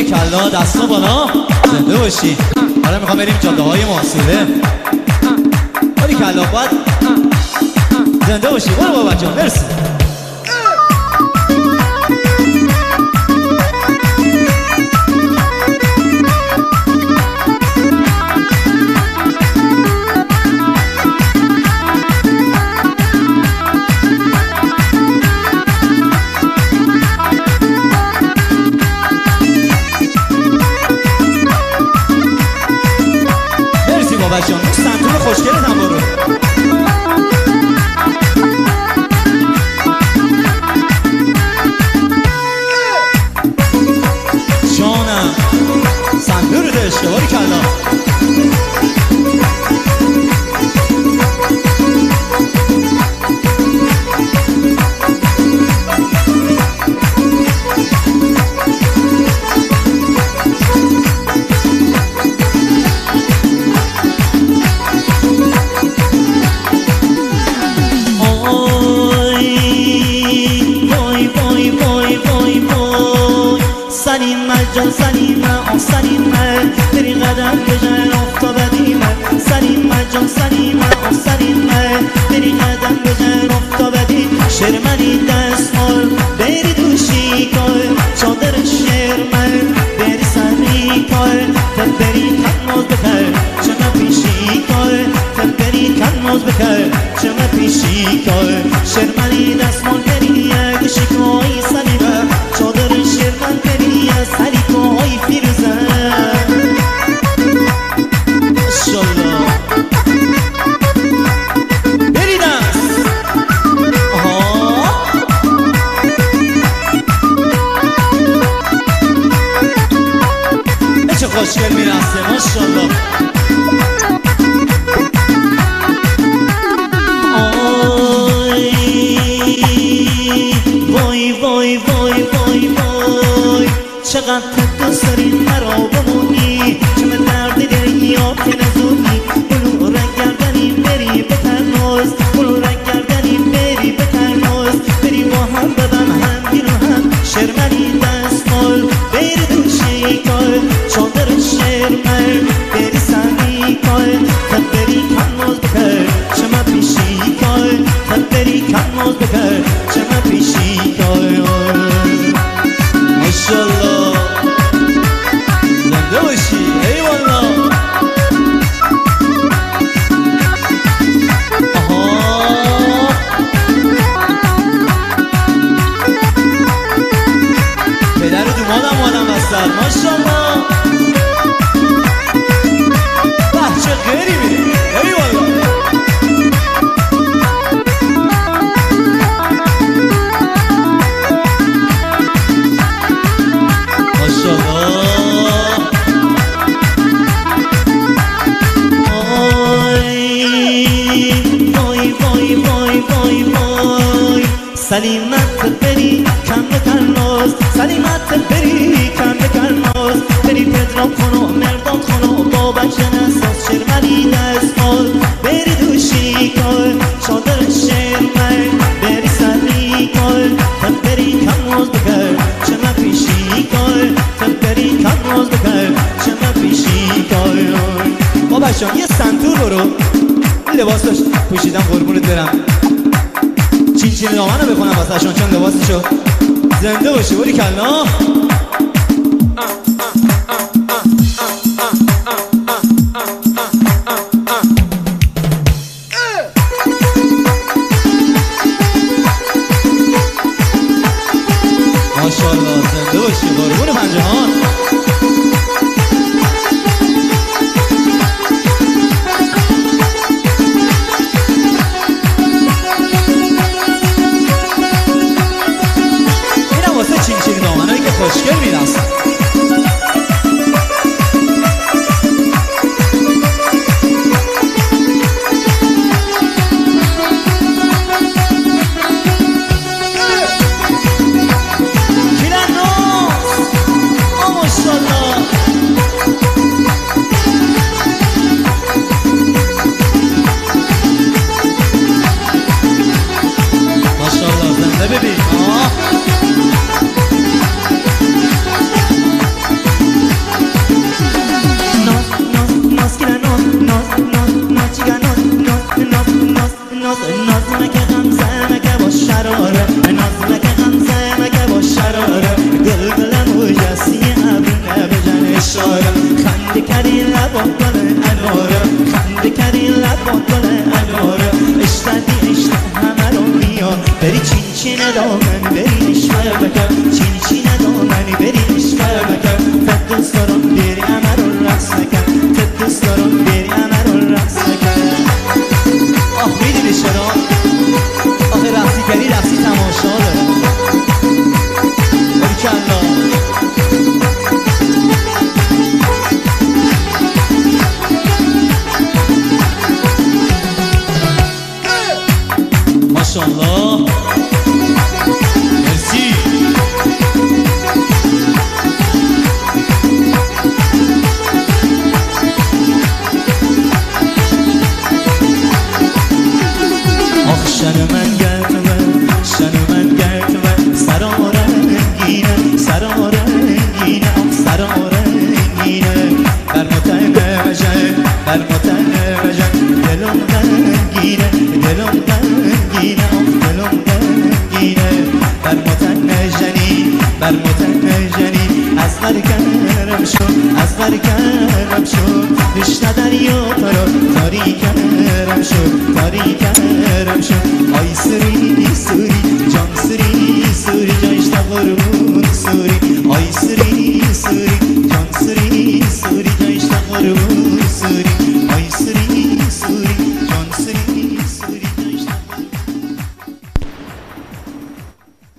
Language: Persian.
باریکلا دستا بالا زنده باشی. حالا میخوام بریم جاده های معاصره. باریکلا باید زنده باشی. برو بابا جان مرسی. بچه‌ها اون سنتور خوشگلت هم برو. جانم سنتور رو داشته باریکلا. سلیمه سلیمه بری قدم بزن افتابدیمه. سلیمه جان سلیمه سلیمه بری قدم بزن افتابدی. شرمنی دستمال بری دوشی کار چادر شرمن بری سری کار تن بری کنماز بکر چمه پیشی کار تن بری کنماز بکر چمه پیشی کار. شرمنی دستمال بری دوشی کاری سلیمه چادر شرمن بری سری کاری فیروزه. ماشالله بری دست. چه خوشگل میرسه ماشالله. وای وای وای وای وای چقدر دوست داری مرا بمونی. چمه درد داری یا که نزونی. بلو رنگ گردنی بری به تناز. بلو رنگ گردنی بری به تناز. بری با هم بدن هم گیر و هم. شرمنی دستمال بری دوشی کار چادر شرمن بری سری کار تن بری کنماز بکر چمه پیشی کار تن بری کنماز بکر چمه پیشی کار. ماشالله زنده باشی. ای والا پدر و دومادم آدم بستر. ماشالله بچه غیری میری. ای والا سلیمت بری کم بکن ناز. سلیمت بری کم بکن ناز. بری پدرام خانو مردان خانو با بچه نساز. شرمنی دستمال بری دوشی کار چادر شرمن بری سری کار تن بری کنماز بکر چمه پیشی کار تن بری کنماز بکر چمه پیشی کار. با بچه یه سنتور برو. لباس داشت پوشیدم قربونت برم. چین چین نامنو بخونم واسه شون چون لباسشو. زنده باشی باریکلا. ماشالله زنده باشی قربون پنجهان. خوشگل میرسن. ماشالله زنده ببین. تشنه دریا ترا تاریکرم شد تاریکرم شد آی سوری سوری جان سوری سوری جایشتا قربون سوری آی سوری سوری جان سوری سوری جایشتا قربون سوری